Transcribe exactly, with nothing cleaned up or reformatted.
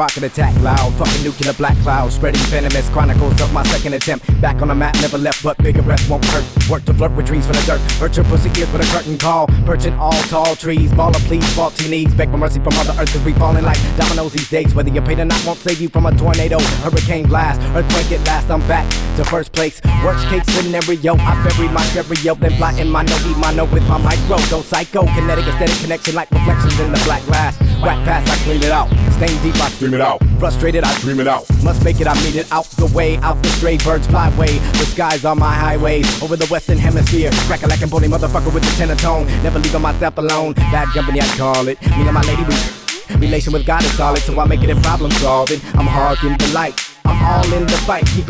rocket attack loud. Fucking nuclear black cloud, spreading venomous chronicles of my second attempt. Back on the map, never left, but bigger breath won't hurt. Work to flirt with dreams for the dirt. Hurt your pussy ears with a curtain call. Perching all tall trees, baller please, faulty needs. Beg for mercy from Mother Earth, cause we falling like dominoes these days. Whether you paid or not won't save you from a tornado, hurricane blast, earthquake at last. I'm back to first place. Worst case scenario, I bury my stereo, then fly in my no, eat my note with my micro. Go psycho, kinetic aesthetic connection like reflections in the black glass. Whack pass, I clean it out. Stain deep, I stream it out. Frustrated, I dream it out. Must make it, I meet it out the way. Out the stray birds fly away. The skies are my highways over the western hemisphere. Crack a lackin' bully motherfucker with the tenor tone. Never leaving myself alone. Bad company, I call it. Me and my lady, we relation with God is solid, so I make it in problem solving. I'm hard in the light. I'm all in the fight. Keep